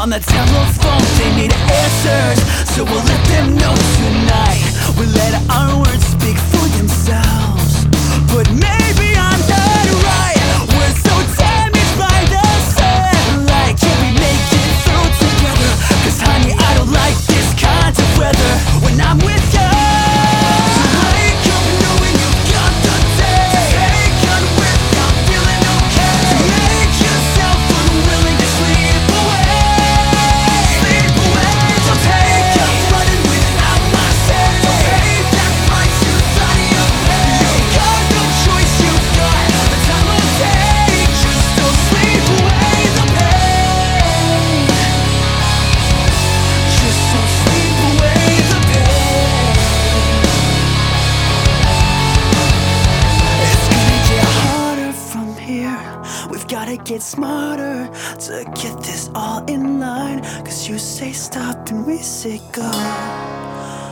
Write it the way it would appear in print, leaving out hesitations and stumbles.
On the town's phone, they need answers, so we'll let them know tonight. We'll let our words speak for themselves. But maybe I'm not right. We're so damaged by the sunlight. Can we make it through together? 'Cause honey, I don't like this kind of weather when I'm with you. Gotta get smarter to get this all in line. 'Cause you say stop and we say go.